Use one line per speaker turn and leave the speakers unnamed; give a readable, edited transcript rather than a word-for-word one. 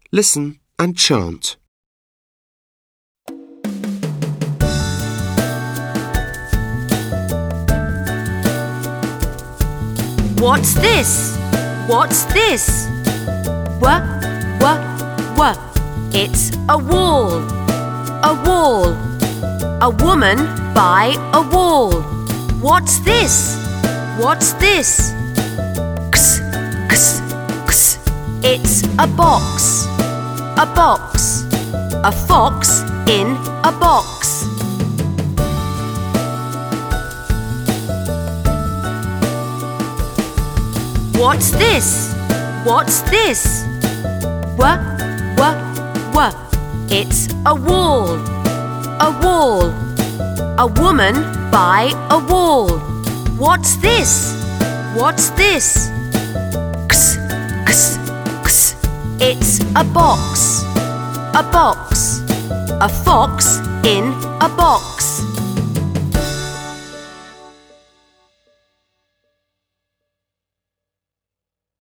Listen and chant.
What's this? What's this? It's a wall. A wall. A woman by a wall. What's this? What's this? Ks, ks, ks. It's a box. A box. A fox in a box. What's this? What's this? It's a wall. A wall. A woman by a wall. What's this? What's this? Ks, ks, ks. It's a box. A box. A fox in a box.